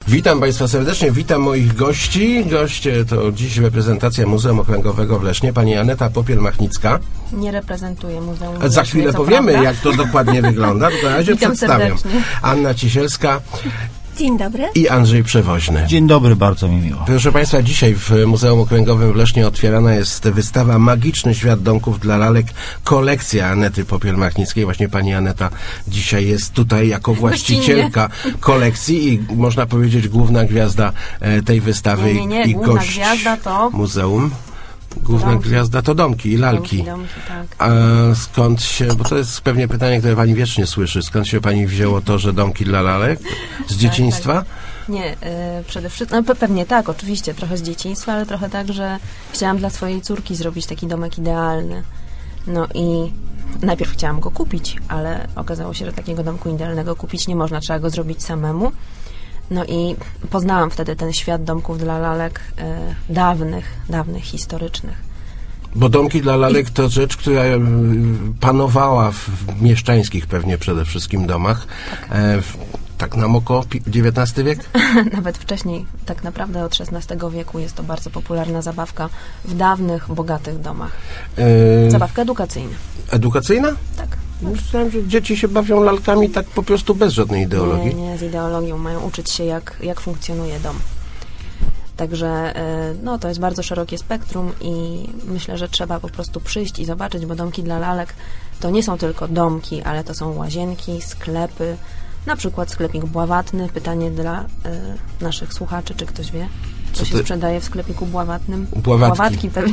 Witam Państwa serdecznie, witam moich gości. Goście to dziś reprezentacja Muzeum Okręgowego w Lesznie, pani Aneta Popiel-Machnicka. Nie reprezentuję Muzeum w Lesznie. Za chwilę powiemy, jak to dokładnie wygląda, tylko na razie Witam przedstawiam. serdecznie. Anna Cisielska. Dzień dobry. I Andrzej Przewoźny. Dzień dobry, bardzo mi miło. Proszę Państwa, dzisiaj w Muzeum Okręgowym w Lesznie otwierana jest wystawa Magiczny Świat Domków dla lalek, kolekcja Anety Popiel-Machnickiej. Właśnie pani Aneta dzisiaj jest tutaj jako właścicielka kolekcji i można powiedzieć główna gwiazda tej wystawy Nie, i główna gość gwiazda to muzeum. Główna gwiazda to domki i lalki. Domki, tak. A skąd się, bo to jest pewnie pytanie, które pani wiecznie słyszy, skąd się pani wzięło to, że domki dla lalek? Z dzieciństwa? Tak. Nie, przede wszystkim, no pewnie tak, oczywiście, trochę z dzieciństwa, ale trochę tak, że chciałam dla swojej córki zrobić taki domek idealny. No i najpierw chciałam go kupić, ale okazało się, że takiego domku idealnego kupić nie można, trzeba go zrobić samemu. No i poznałam wtedy ten świat domków dla lalek dawnych, historycznych. Bo domki dla lalek to rzecz, która panowała w mieszczańskich pewnie przede wszystkim domach. Tak nam oko XIX wiek? Nawet wcześniej, tak naprawdę od XVI wieku jest to bardzo popularna zabawka w dawnych, bogatych domach. Zabawka edukacyjna. Edukacyjna? Tak. Myślałem, że dzieci się bawią lalkami tak po prostu bez żadnej ideologii. Nie, z ideologią. Mają uczyć się, jak funkcjonuje dom. Także no, to jest bardzo szerokie spektrum i myślę, że trzeba po prostu przyjść i zobaczyć, bo domki dla lalek to nie są tylko domki, ale to są łazienki, sklepy, na przykład sklepik bławatny. Pytanie dla naszych słuchaczy, czy ktoś wie, co się sprzedaje w sklepiku bławatnym? Bławatki pewnie.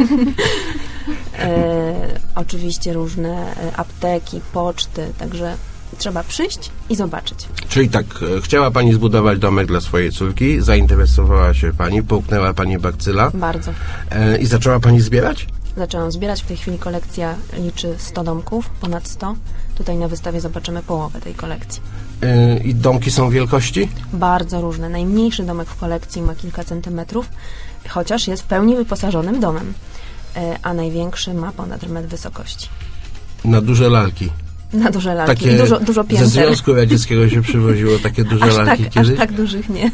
Oczywiście różne apteki, poczty, także trzeba przyjść i zobaczyć. Czyli tak, chciała pani zbudować domek dla swojej córki, zainteresowała się pani, połknęła pani bakcyla. Bardzo. I zaczęła pani zbierać? Zaczęłam zbierać. W tej chwili kolekcja liczy 100 domków, ponad 100. Tutaj na wystawie zobaczymy połowę tej kolekcji. I domki są wielkości? Bardzo różne. Najmniejszy domek w kolekcji ma kilka centymetrów, chociaż jest w pełni wyposażonym domem, a największy ma ponad metr wysokości. Na duże lalki? Na duże lalki. Takie i dużo pięter. Ze Związku Radzieckiego się przywoziło takie duże lalki kiedyś? Aż tak dużych nie.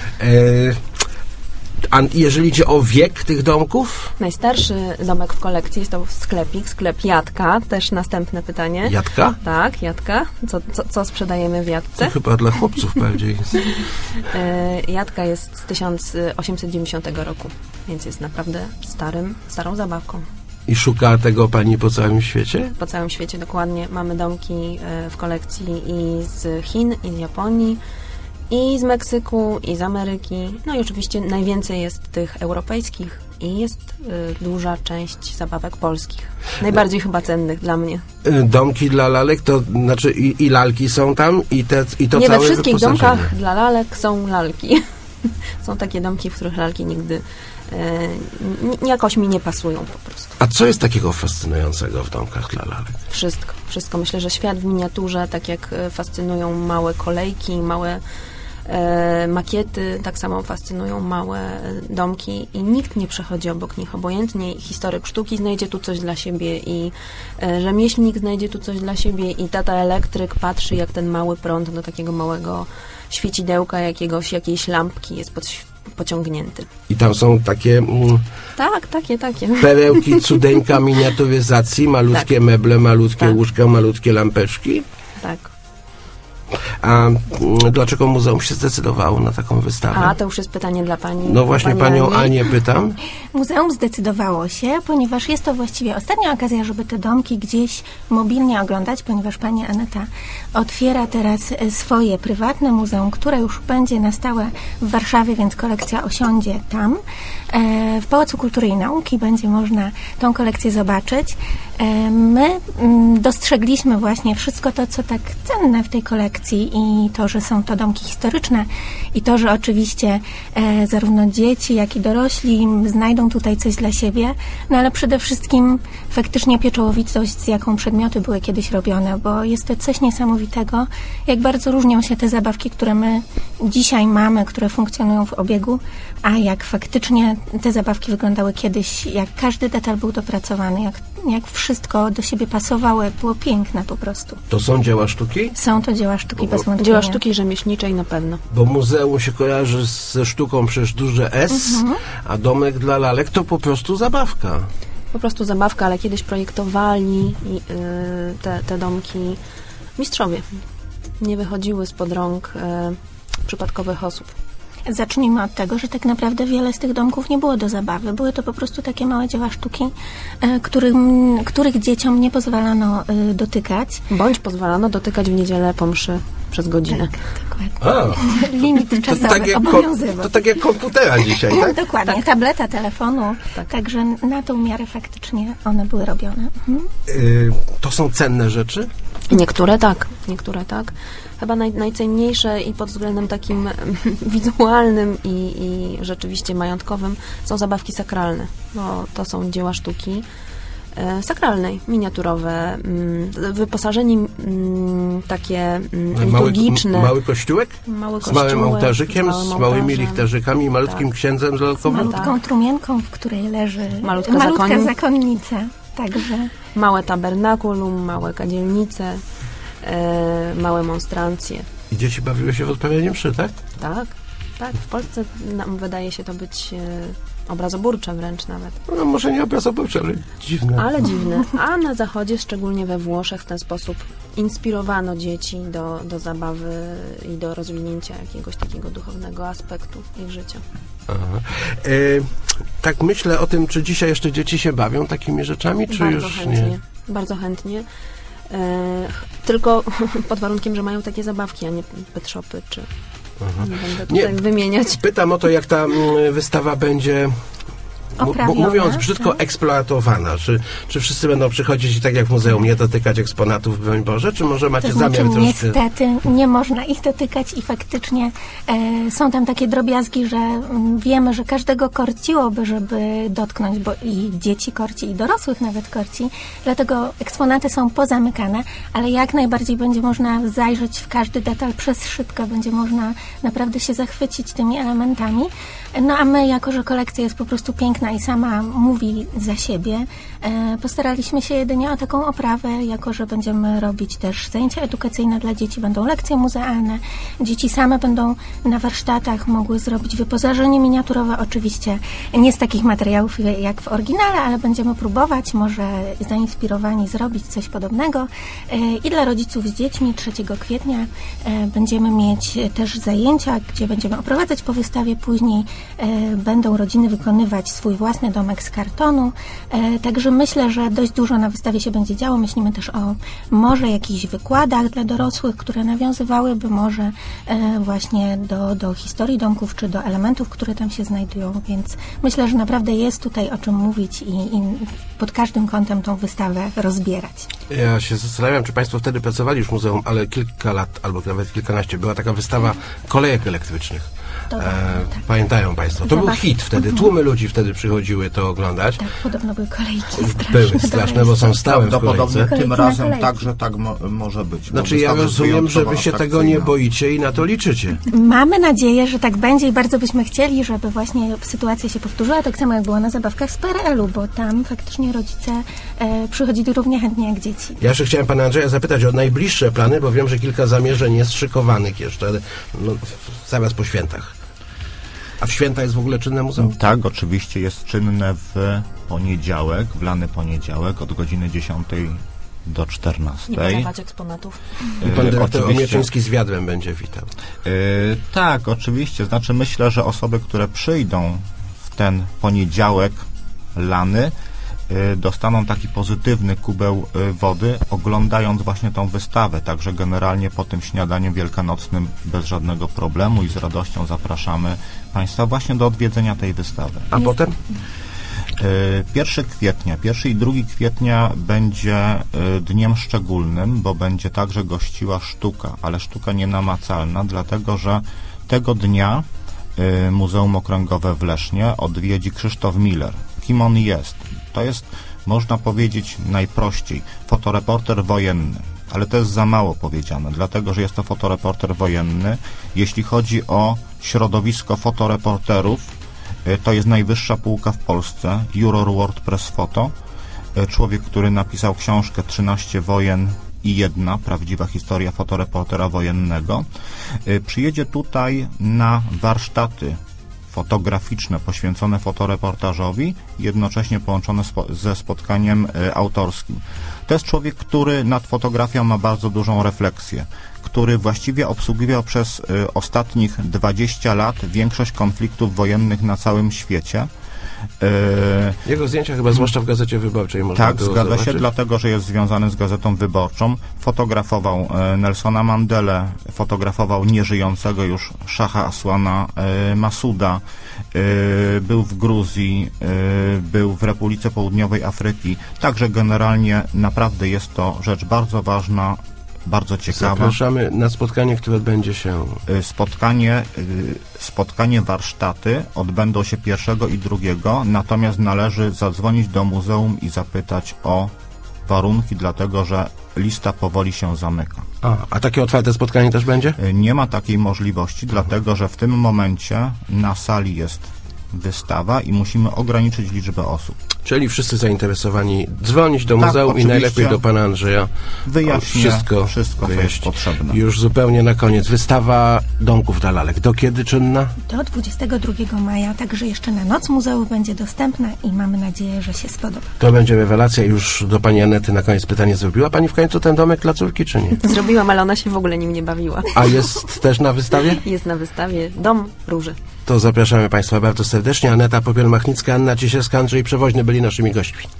A jeżeli idzie o wiek tych domków? Najstarszy domek w kolekcji jest to sklep Jadka. Też następne pytanie. Jadka? Tak, Jadka. Co sprzedajemy w Jadce? To chyba dla chłopców bardziej. Jadka jest z 1890 roku, więc jest naprawdę starą zabawką. I szuka tego pani po całym świecie? Po całym świecie, dokładnie. Mamy domki w kolekcji i z Chin, i z Japonii, i z Meksyku, i z Ameryki. No i oczywiście najwięcej jest tych europejskich i jest duża część zabawek polskich. Najbardziej chyba cennych dla mnie. Domki dla lalek, to znaczy i lalki są tam, i to nie całe we wszystkich wyposażenie. domkach dla lalek są lalki. Są takie domki, w których lalki nigdy jakoś mi nie pasują po prostu. A co jest takiego fascynującego w domkach dla lalek? Wszystko. Myślę, że świat w miniaturze, tak jak fascynują małe kolejki, małe makiety, tak samo fascynują małe domki i nikt nie przechodzi obok nich obojętnie. Historyk sztuki znajdzie tu coś dla siebie i rzemieślnik znajdzie tu coś dla siebie i tata elektryk patrzy, jak ten mały prąd do takiego małego świecidełka, jakiejś lampki jest pociągnięty. I tam są takie... Tak, takie. Perełki, cudeńka miniaturyzacji, malutkie meble, malutkie łóżka, malutkie lampeczki. Tak. A dlaczego muzeum się zdecydowało na taką wystawę? A, to już jest pytanie dla pani. No właśnie panią Anię pytam. Muzeum zdecydowało się, ponieważ jest to właściwie ostatnia okazja, żeby te domki gdzieś mobilnie oglądać, ponieważ pani Aneta otwiera teraz swoje prywatne muzeum, które już będzie na stałe w Warszawie, więc kolekcja osiądzie tam. W Pałacu Kultury i Nauki będzie można tą kolekcję zobaczyć. My dostrzegliśmy właśnie wszystko to, co tak cenne w tej kolekcji i to, że są to domki historyczne i to, że oczywiście zarówno dzieci, jak i dorośli znajdą tutaj coś dla siebie, no ale przede wszystkim faktycznie pieczołowitość, z jaką przedmioty były kiedyś robione, bo jest to coś niesamowitego, jak bardzo różnią się te zabawki, które my dzisiaj mamy, które funkcjonują w obiegu, a jak faktycznie te zabawki wyglądały kiedyś, jak każdy detal był dopracowany, jak jak wszystko do siebie pasowało, jak było piękne po prostu. To są dzieła sztuki? Są to dzieła sztuki bez wątpienia. Dzieła sztuki rzemieślniczej na pewno. Bo muzeum się kojarzy ze sztuką przecież duże S, a domek dla lalek to po prostu zabawka. Po prostu zabawka, ale kiedyś projektowali te domki mistrzowie. Nie wychodziły spod rąk przypadkowych osób. Zacznijmy od tego, że tak naprawdę wiele z tych domków nie było do zabawy. Były to po prostu takie małe dzieła sztuki, których dzieciom nie pozwalano dotykać. Bądź pozwalano dotykać w niedzielę po mszy przez godzinę. Tak, dokładnie. Limit czasowy obowiązywał. To tak jak komputera dzisiaj, tak? Dokładnie, tak. Tableta, telefonu. Tak. Także na tą miarę faktycznie one były robione. To są cenne rzeczy? Niektóre tak. Chyba najcenniejsze i pod względem takim wizualnym i rzeczywiście majątkowym są zabawki sakralne, bo to są dzieła sztuki sakralnej, miniaturowe, wyposażenie takie liturgiczne. Mały kościółek? Z małym ołtarzykiem, z małymi lichtarzykami i malutkim księdzem lalkowym? Z malutką trumienką, w której leży malutka zakonnica. Także. Małe tabernakulum, małe kadzielnice, małe monstrancje. I dzieci bawiły się w odprawianie mszy, tak? Tak. W Polsce nam wydaje się to być obrazoburcze wręcz nawet. No, może nie obrazoburcze, ale dziwne. A na Zachodzie, szczególnie we Włoszech, w ten sposób inspirowano dzieci do zabawy i do rozwinięcia jakiegoś takiego duchownego aspektu ich życia. Tak myślę o tym, czy dzisiaj jeszcze dzieci się bawią takimi rzeczami, czy bardzo już chętnie, nie? Bardzo chętnie. Tylko pod warunkiem, że mają takie zabawki, a nie pet shopy, czy nie będę tutaj wymieniać. Pytam o to, jak ta wystawa będzie, mówiąc brzydko, eksploatowana. Czy wszyscy będą przychodzić i tak jak w muzeum nie dotykać eksponatów, broń Boże, czy może macie zamiar troszkę... Niestety nie można ich dotykać i faktycznie są tam takie drobiazgi, że wiemy, że każdego korciłoby, żeby dotknąć, bo i dzieci korci, i dorosłych nawet korci, dlatego eksponaty są pozamykane, ale jak najbardziej będzie można zajrzeć w każdy detal przez szybkę, będzie można naprawdę się zachwycić tymi elementami. No a my, jako że kolekcja jest po prostu piękna i sama mówi za siebie, postaraliśmy się jedynie o taką oprawę, jako że będziemy robić też zajęcia edukacyjne dla dzieci, będą lekcje muzealne, dzieci same będą na warsztatach mogły zrobić wyposażenie miniaturowe, oczywiście nie z takich materiałów jak w oryginale, ale będziemy próbować, może zainspirowani zrobić coś podobnego. I dla rodziców z dziećmi 3 kwietnia będziemy mieć też zajęcia, gdzie będziemy oprowadzać po wystawie, później będą rodziny wykonywać swój własny domek z kartonu, także myślę, że dość dużo na wystawie się będzie działo. Myślimy też o może jakichś wykładach dla dorosłych, które nawiązywałyby może właśnie do historii domków, czy do elementów, które tam się znajdują, więc myślę, że naprawdę jest tutaj o czym mówić i pod każdym kątem tą wystawę rozbierać. Ja się zastanawiam, czy Państwo wtedy pracowali już w muzeum, ale kilka lat, albo nawet kilkanaście, była taka wystawa kolejek elektrycznych. Pamiętają Państwo? To był hit wtedy. Tłumy ludzi wtedy przychodziły to oglądać. Tak, podobno były kolejki Były straszne, bo są stałe w kolejce. Tym razem także tak może być. Znaczy ja rozumiem, że Wy się tego nie boicie i na to liczycie. Mamy nadzieję, że tak będzie i bardzo byśmy chcieli, żeby właśnie sytuacja się powtórzyła, tak samo jak było na zabawkach z PRL-u, bo tam faktycznie rodzice przychodzili równie chętnie jak dzieci. Ja jeszcze chciałem Pana Andrzeja zapytać o najbliższe plany, bo wiem, że kilka zamierzeń jest szykowanych jeszcze, zaraz po świętach. A w święta jest w ogóle czynne muzeum? Tak, oczywiście jest czynne w poniedziałek, w lany poniedziałek od godziny 10 do 14. Nie podawać eksponatów. I pan dyrektor Omieczyński z wiadrem będzie witał. Tak, oczywiście. Znaczy myślę, że osoby, które przyjdą w ten poniedziałek lany, dostaną taki pozytywny kubeł wody, oglądając właśnie tą wystawę. Także generalnie po tym śniadaniu wielkanocnym bez żadnego problemu i z radością zapraszamy Państwa właśnie do odwiedzenia tej wystawy. A potem? 1 i 2 kwietnia będzie dniem szczególnym, bo będzie także gościła sztuka, ale sztuka nienamacalna, dlatego że tego dnia Muzeum Okręgowe w Lesznie odwiedzi Krzysztof Miller. Kim on jest? To jest, można powiedzieć najprościej, fotoreporter wojenny, ale to jest za mało powiedziane, dlatego że jest to fotoreporter wojenny. Jeśli chodzi o środowisko fotoreporterów, to jest najwyższa półka w Polsce, Juror World Press Photo. człowiek, który napisał książkę 13 wojen i jedna prawdziwa historia fotoreportera wojennego, przyjedzie tutaj na warsztaty fotograficzne poświęcone fotoreportażowi, jednocześnie połączone ze spotkaniem autorskim. To jest człowiek, który nad fotografią ma bardzo dużą refleksję, który właściwie obsługiwał przez ostatnich 20 lat większość konfliktów wojennych na całym świecie. Jego zdjęcia chyba zwłaszcza w Gazecie Wyborczej można Tak, było zgadza zobaczyć. się, dlatego, że jest związany z Gazetą Wyborczą. Fotografował Nelsona Mandelę, fotografował nieżyjącego już Szacha Asłana Masuda, był w Gruzji, był w Republice Południowej Afryki. Także generalnie naprawdę jest to rzecz bardzo ważna, bardzo ciekawa. Zapraszamy na spotkanie, które odbędzie się... Spotkanie, warsztaty odbędą się 1 i 2, natomiast należy zadzwonić do muzeum i zapytać o warunki, dlatego że lista powoli się zamyka. A takie otwarte spotkanie też będzie? Nie ma takiej możliwości, dlatego że w tym momencie na sali jest wystawa i musimy ograniczyć liczbę osób. Czyli wszyscy zainteresowani dzwonić do Tak, muzeum i oczywiście. najlepiej do pana Andrzeja. Wyjaśnię On wszystko, co jest potrzebne. Już zupełnie na koniec. Wystawa domków dla lalek. Do kiedy czynna? Do 22 maja, także jeszcze na Noc Muzeów będzie dostępna i mamy nadzieję, że się spodoba. To będzie rewelacja. Już do pani Anety na koniec pytanie. Zrobiła pani w końcu ten domek dla córki, czy nie? Zrobiłam, ale ona się w ogóle nim nie bawiła. A jest też na wystawie? Jest na wystawie Dom Róży. To zapraszamy państwa bardzo serdecznie. Aneta Popiel-Machnicka, Anna Ciesielska, Andrzej Przewoźny byli naszymi gośćmi.